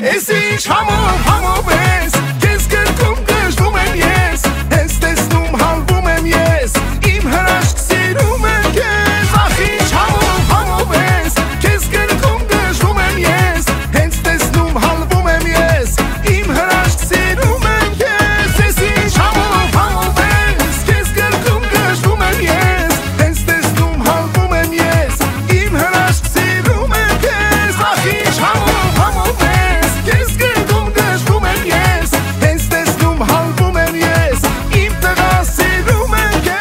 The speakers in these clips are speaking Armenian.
Ես ինչ համով ես, քեզ գրկում գժվում եմ ես, հենց տեսնում հալվում եմ ես, իմ հրաշք սիրում եմ քեզ, ախ ինչ համով ես, քեզ գրկում գժվում եմ ես, հենց տեսնում հալվում եմ ես, իմ հրաշք սիրում եմ քեզ, ես ինչ համով ես, քեզ գրկում գժվում եմ ես, հենց տեսնում հալվում եմ ես, իմ հրաշք սիրում եմ քեզ, ախ ինչ համով ես, քեզ գրկում գժվում եմ ես, հենց տեսնում հալվում եմ ես, իմ տղա սիրում եմ քեզ։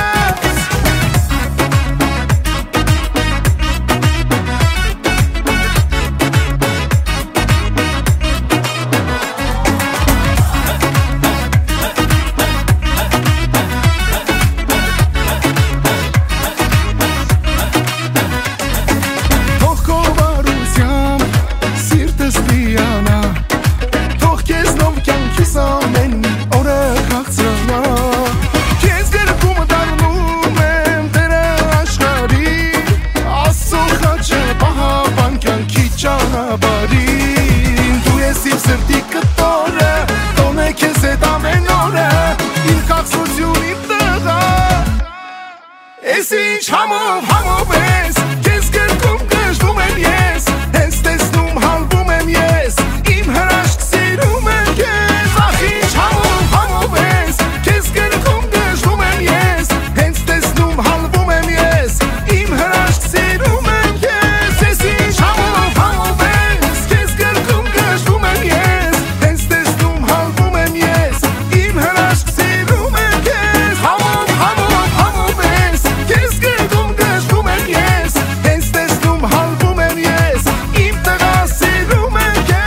Թող քո վարությամբ սիրտս լիանա, թող քեզնով կյանքիս ամեն օրը քաղցրանա, քեզ գրկումը դառնում եմ Տերը աշխարհի, Աստծո խաչը պահապան կյանքի ճանապարհին, դու ես իմ սրտի կտորը, տոնե քեզ հետ ամեն օրը, իմ քաղցրություն իմ տղա, ես ինչ համով ես, քեզ գրկում գժվում եմ ես, հենց տեսնում հալվում եմ ես, իմ հրաշք սիրում եմ քեզ, ախ ինչ համով ես, քեզ գրկում գժվում եմ ես, հենց տեսնում հալվում եմ ես, իմ հրաշք սիրում եմ քեզ, ես ինչ համով ես, քեզ գրկում գժվում եմ ես, հենց տեսնում հալվում եմ ես, իմ հրաշք սիրում եմ քեզ, համով ես, քեզ գրկում գժվում եմ ես, հենց տեսնում հալվում եմ ես, իմ տղա սիրում եմ քեզ։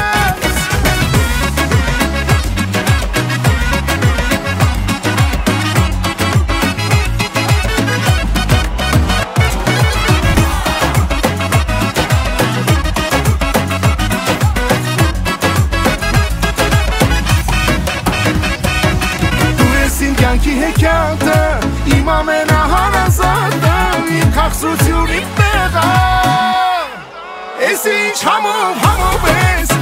Դու ես իմ կյանքի հեքիաթը, իմ ամենահարազատը, իմ քաղցրություն իմ տղա, ես ինչ համով ես,